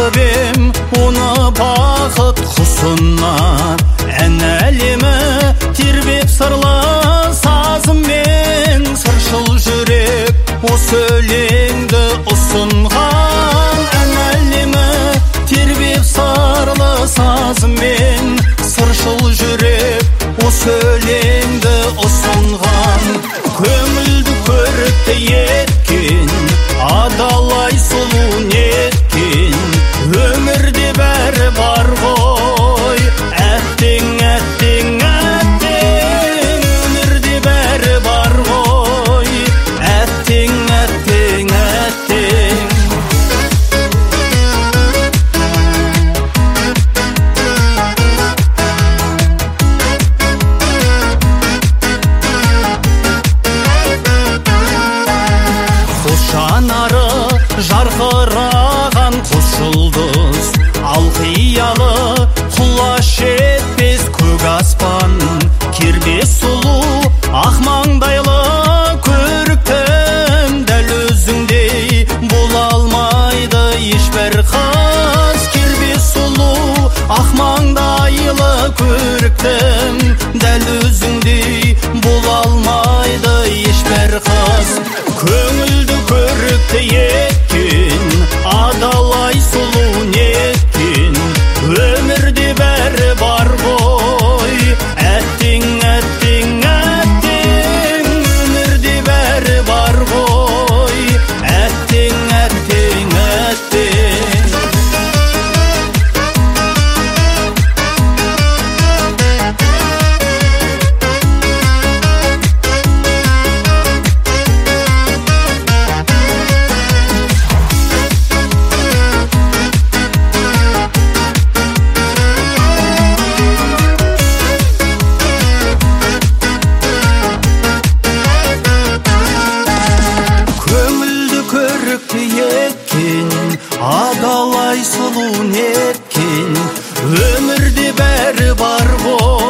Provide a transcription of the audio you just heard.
тартып ем оны бақыт құсына. Ән әлемі тербеп сырлы сазыммен, сыршыл жүрек осы өлеңді ұсынған. Ән әлемі тербеп сырлы сазыммен, сыршыл жүрек осы өлеңді ұсынған. Көңілді көрікті еткен, адалай сұлу неткен, өмірде бәрі бар ғой. Әттең, әттең, әттең, өмірде бәрі бар ғой. Әттең, әттең, әттең. Жанары жарқыраған құс жұлдыз, ал қиялы құлаш жетпес көк аспан. Кербез сұлу ақ маңдайлы көріктім, дәл өзіңдей бола алмайды ешбір қыз. Кербез сұлу ақ маңдайлы көріктім, дәл өзіңдей бола алмайды ешбір қыз. Көңілді көрікті еткен, адалай сұлу неткен, өмірде бәрі бар ғой. Әттең, әттең, әттең, өмірде бәрі бар ғой. Әттең, әттең, әттең. Адалай сұлу неткен, өмірде бәрі бар ғой.